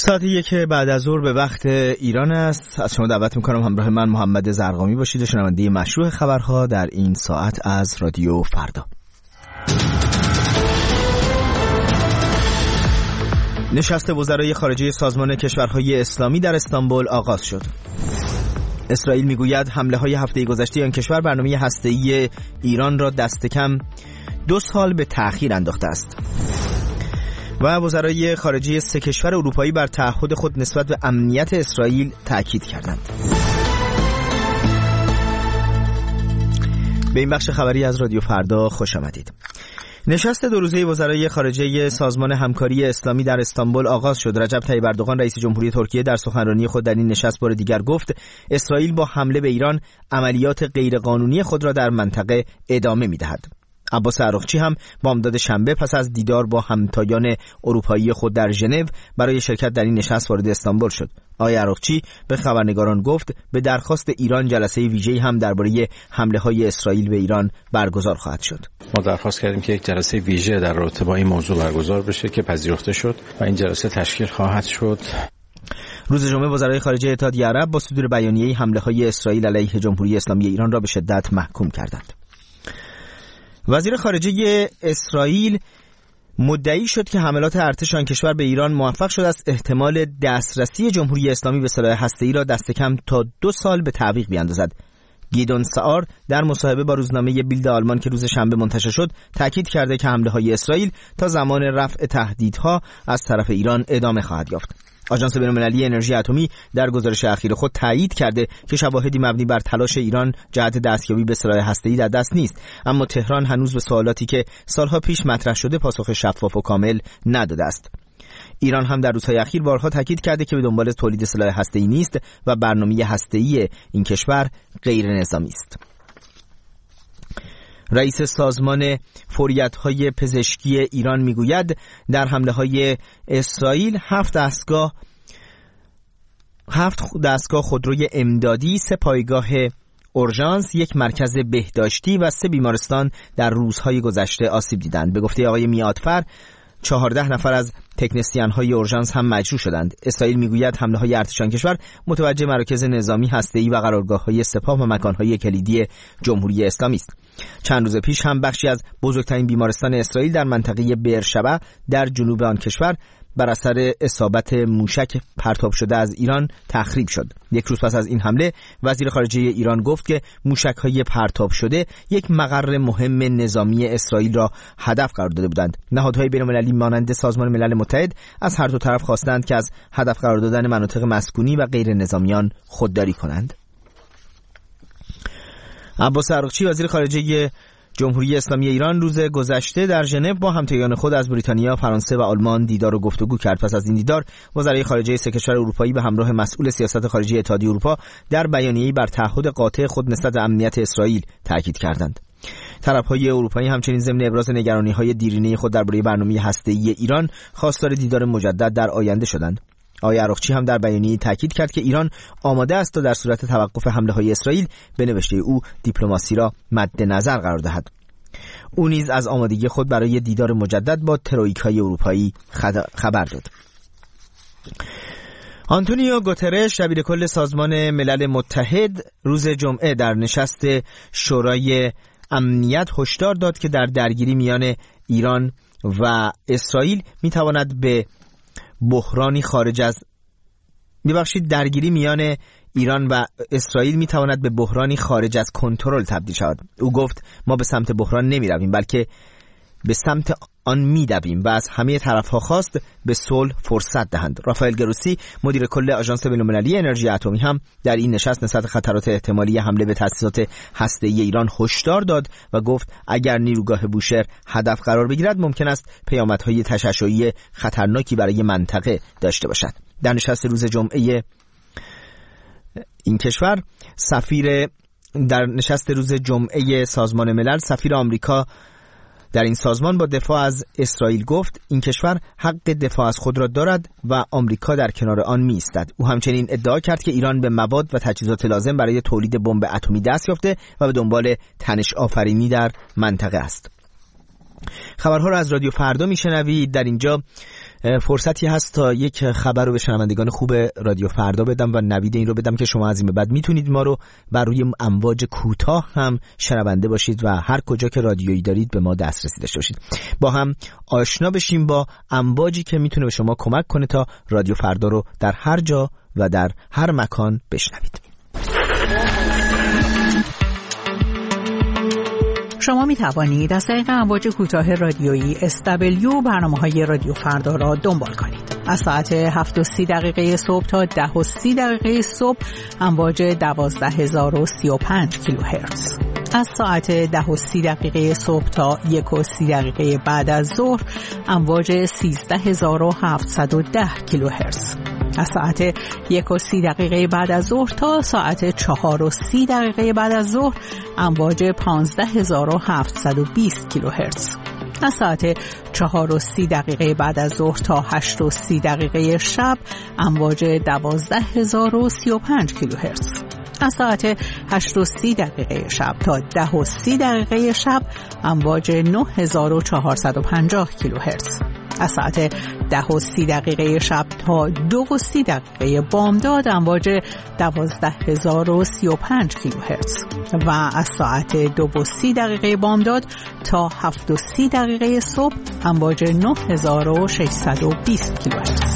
ساعت 1 بعد از ظهر به وقت ایران است. از شما دعوت میکنم همراه من محمد زرقامی باشید و شنونده مشروع خبرها در این ساعت از رادیو فردا. نشست وزرای خارجه سازمان کشورهای اسلامی در استانبول آغاز شد. اسرائیل میگوید حمله‌های هفته گذشته آن کشور برنامه هسته‌ای ایران را دست کم 2 سال به تأخیر انداخته است. و وزرای خارجه 3 کشور اروپایی بر تعهد خود نسبت به امنیت اسرائیل تأکید کردند. به این بخش خبری از رادیو فردا خوش آمدید. نشست 2 روزه وزرای خارجه سازمان همکاری اسلامی در استانبول آغاز شد. رجب طیب اردوغان رئیس جمهوری ترکیه در سخنرانی خود در این نشست بار دیگر گفت اسرائیل با حمله به ایران عملیات غیرقانونی خود را در منطقه ادامه می‌دهد. عباس عراقچی هم بامداد شنبه پس از دیدار با همتایان اروپایی خود در ژنو برای شرکت در این نشست وارد استانبول شد. آقای عراقچی به خبرنگاران گفت به درخواست ایران جلسه ویژه‌ای هم درباره حمله‌های اسرائیل به ایران برگزار خواهد شد. ما درخواست کردیم که یک جلسه ویژه در رابطه با این موضوع برگزار بشه که پذیرفته شد و این جلسه تشکیل خواهد شد. روز جمعه وزرای خارجه اتحادیه عرب با صدور بیانیه‌ای حمله‌های اسرائیل علیه جمهوری اسلامی ایران را به شدت محکوم کردند. وزیر خارجه اسرائیل مدعی شد که حملات ارتش آن کشور به ایران موفق شده است احتمال دسترسی جمهوری اسلامی به سلاح هسته‌ای را دست کم تا 2 سال به تعویق بیاندازد. گیدون سعار در مصاحبه با روزنامه بیلد آلمان که روز شنبه منتشر شد تاکید کرده که حمله‌های اسرائیل تا زمان رفع تهدیدها از طرف ایران ادامه خواهد یافت. آژانس بین‌المللی انرژی اتمی در گزارش اخیر خود تایید کرده که شواهدی مبنی بر تلاش ایران جهت دستیابی به سلاح هسته‌ای در دست نیست، اما تهران هنوز به سوالاتی که سالها پیش مطرح شده پاسخ شفاف و کامل نداده است. ایران هم در روزهای اخیر بارها تاکید کرده که به دنبال تولید سلاح هسته‌ای نیست و برنامه هسته‌ای این کشور غیر نظامی است. رئیس سازمان فوریت‌های پزشکی ایران میگوید در حمله‌های اسرائیل 7 دستگاه خودروی امدادی، 3 پایگاه اورژانس، 1 مرکز بهداشتی و 3 بیمارستان در روزهای گذشته آسیب دیدند. به گفته آقای میادفر 14 نفر از تکنسین‌های اورژانس هم مجروح شدند. اسرائیل میگوید حمله‌های ارتش آن کشور متوجه مراکز نظامی هسته‌ای و قرارگاه‌های سپاه و مکان‌های کلیدی جمهوری اسلامی است. چند روز پیش هم بخشی از بزرگترین بیمارستان اسرائیل در منطقه بئرشبا در جنوب آن کشور بر اثر اصابت موشک پرتاب شده از ایران تخریب شد. 1 روز پس از این حمله وزیر خارجه ایران گفت که موشک‌های پرتاب شده یک مقر مهم نظامی اسرائیل را هدف قرار داده بودند. نهادهای بین‌المللی مانند سازمان ملل متحد از هر دو طرف خواستند که از هدف قرار دادن مناطق مسکونی و غیر نظامیان خودداری کنند. عباس عراقچی وزیر خارجه جمهوری اسلامی ایران روز گذشته در ژنو با همتایان خود از بریتانیا، فرانسه و آلمان دیدار و گفتگو کرد. پس از این دیدار وزرای خارجه 3 کشور اروپایی به همراه مسئول سیاست خارجی اتحادیه اروپا در بیانیه‌ای بر تعهد قاطع خود نسبت به امنیت اسرائیل تاکید کردند. طرف‌های اروپایی همچنین ضمن ابراز نگرانی‌های دیرینه خود درباره برنامه هسته‌ای ایران خواستار دیدار مجدد در آینده شدند. آقای عراقچی هم در بیانیه‌ای تاکید کرد که ایران آماده است تا در صورت توقف حمله‌های اسرائیل به نوشته او دیپلماسی را مد نظر قرار دهد. او نیز از آمادگی خود برای دیدار مجدد با ترویکای اروپایی خبر داد. آنتونیو گوترش دبیر کل سازمان ملل متحد روز جمعه در نشست شورای امنیت هشدار داد که در درگیری میان ایران و اسرائیل میتواند به بحرانی درگیری میان ایران و اسرائیل میتواند به بحرانی خارج از کنترل تبدیل شود. او گفت ما به سمت بحران نمیرویم بلکه به سمت آن میدویم و از همه طرفها خواست به صلح فرصت دهند. رافائل گروسی مدیر کل آژانس بین‌المللی انرژی اتمی هم در این نشست نسبت خطرات احتمالی حمله به تأسیسات هسته‌ای ایران هشدار داد و گفت اگر نیروگاه بوشهر هدف قرار بگیرد ممکن است پیامدهای تشعشعی خطرناکی برای منطقه داشته باشد. در نشست روز جمعه این کشور در نشست روز جمعه سازمان ملل سفیر آمریکا در این سازمان با دفاع از اسرائیل گفت این کشور حق دفاع از خود را دارد و آمریکا در کنار آن می‌ایستد. او همچنین ادعا کرد که ایران به مواد و تجهیزات لازم برای تولید بمب اتمی دست یافته و به دنبال تنش آفرینی در منطقه است. خبرها را از رادیو فردا میشنوید. در اینجا فرصتی هست تا یک خبر رو به شنوندگان خوب رادیو فردا بدم و نوید این رو بدم که شما از این به بعد میتونید ما رو بر روی امواج کوتاه هم شنونده باشید و هر کجا که رادیویی دارید به ما دسترسی داشته باشید. با هم آشنا بشیم با امواجی که میتونه به شما کمک کنه تا رادیو فردا رو در هر جا و در هر مکان بشنوید. شما می توانید از طریق امواج کوتاه رادیویی SW برنامه‌های رادیو فردا را دنبال کنید. از ساعت 7:30 صبح تا 10:30 صبح امواج 12035 کیلوهرتز. از ساعت 10:30 صبح تا 1:30 بعد از ظهر امواج 13710 کیلوهرتز. از ساعت 1:30 بعد از ظهر تا ساعت 4:30 بعد از ظهر امواج 15720 کیلوهرتز. از ساعت 4:30 بعد از ظهر تا 8:30 شب امواج 12035 کیلوهرتز. از ساعت 8:30 شب تا 10:30 شب امواج 9450 کیلوهرتز. از ساعت 10:30 شب تا 2:30 بامداد امواج 12035 کیلوهرتز و از ساعت 2:30 بامداد تا 7:30 صبح امواج 9620 کیلوهرتز.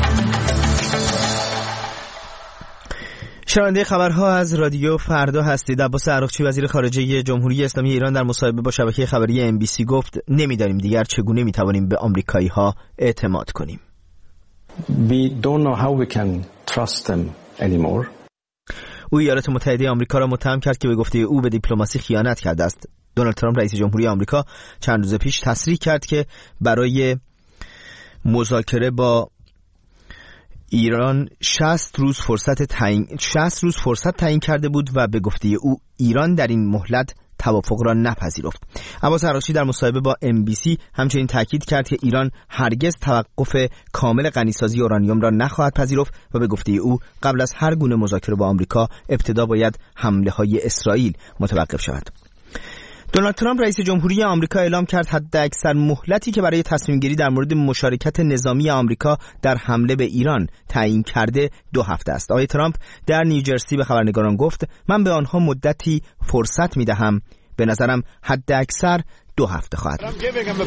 شنونده خبرها از رادیو فردا هستید. عباس عراقچی وزیر خارجه جمهوری اسلامی ایران در مصاحبه با شبکه خبری MBC گفت نمی‌دانیم دیگر چگونه می‌توانیم به آمریکایی‌ها اعتماد کنیم. We don't know how we can trust them anymore. او ایالات متحده آمریکا را متهم کرد که به گفته او به دیپلماسی خیانت کرده است. دونالد ترامپ رئیس جمهوری آمریکا چند روز پیش تصریح کرد که برای مذاکره با ایران 60 روز فرصت تعیین کرده بود و به گفته او ایران در این مهلت توافق را نپذیرفت. عباس عراقچی در مصاحبه با MBC همچنین تاکید کرد که ایران هرگز توقف کامل غنیسازی اورانیوم را نخواهد پذیرفت و به گفته او قبل از هر گونه مذاکره با آمریکا ابتدا باید حمله‌های اسرائیل متوقف شود. دونالد ترامپ رئیس جمهوری آمریکا اعلام کرد حداکثر مهلتی که برای تصمیم گیری در مورد مشارکت نظامی آمریکا در حمله به ایران تعیین کرده 2 هفته است. آقای ترامپ در نیوجرسی به خبرنگاران گفت من به آنها مدتی فرصت می‌دهم. به نظرم حداکثر 2 هفته خواهد بود.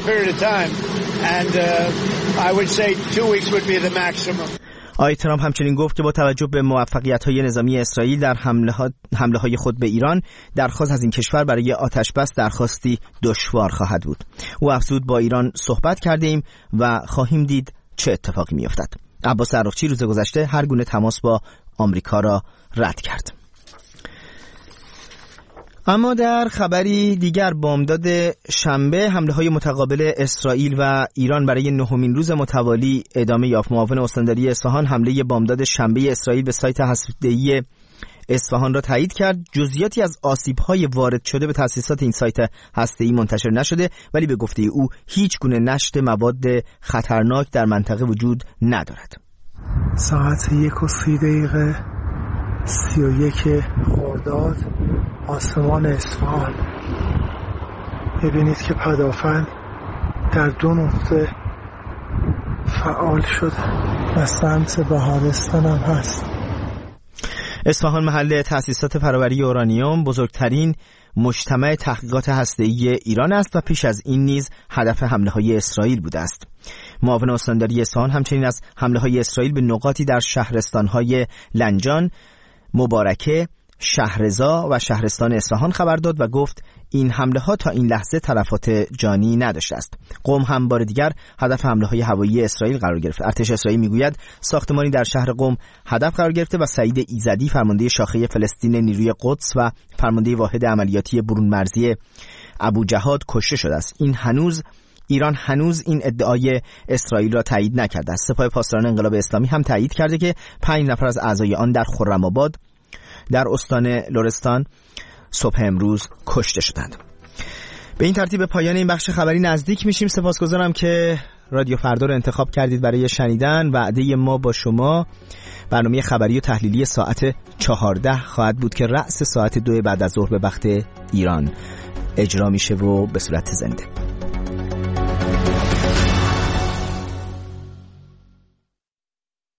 آقای ترامپ همچنین گفت که با توجه به موفقیت‌های نظامی اسرائیل در حمله‌های خود به ایران، درخواست از این کشور برای آتش‌بس درخواستی دشوار خواهد بود. او افزود با ایران صحبت کردیم و خواهیم دید چه اتفاقی می‌افتد. عباس عراقچی روز گذشته هر گونه تماس با آمریکا را رد کرد. اما در خبری دیگر بامداد شنبه حمله‌های متقابل اسرائیل و ایران برای 9مین روز متوالی ادامه یافت. معاون استانداری اصفهان حمله بامداد شنبه اسرائیل به سایت هسته‌ای اصفهان را تایید کرد. جزئیاتی از آسیب‌های وارد شده به تأسیسات این سایت هسته‌ای منتشر نشده، ولی به گفته او هیچ گونه نشت مواد خطرناک در منطقه وجود ندارد. ساعت 1:30 31 خرداد آسمان اصفهان. ببینید که پدافند در 2 نقطه فعال شده و سمت بهارستان هم هست. اصفهان محل تأسیسات فرآوری اورانیوم، بزرگترین مجتمع تحقیقات هسته‌ای ایران است و پیش از این نیز هدف حمله‌های اسرائیل بوده است. معاون استانداری اصفهان همچنین از حمله‌های اسرائیل به نقاطی در شهرستان‌های لنجان، مبارکه، شهرزا و شهرستان اصفهان خبر داد و گفت این حمله ها تا این لحظه تلفات جانی نداشته است. قم هم بار دیگر هدف حمله های هوایی اسرائیل قرار گرفت. ارتش اسرائیل میگوید ساختمانی در شهر قم هدف قرار گرفته و سعید ایزدی فرمانده شاخه فلسطین نیروی قدس و فرمانده واحد عملیاتی برون مرزی ابو جهاد کشته شده است. ایران هنوز این ادعای اسرائیل را تایید نکرده است. سپاه پاسداران انقلاب اسلامی هم تایید کرده که 5 نفر از اعضای آن در خرم‌آباد در استان لرستان صبح امروز کشته شدند. به این ترتیب پایان این بخش خبری نزدیک میشیم. سپاسگزارم که رادیو فردا رو انتخاب کردید برای شنیدن. وعده ما با شما برنامه خبری و تحلیلی ساعت 14 خواهد بود که رأس ساعت 2 بعد از ظهر به وقت ایران اجرا میشه و به صورت زنده.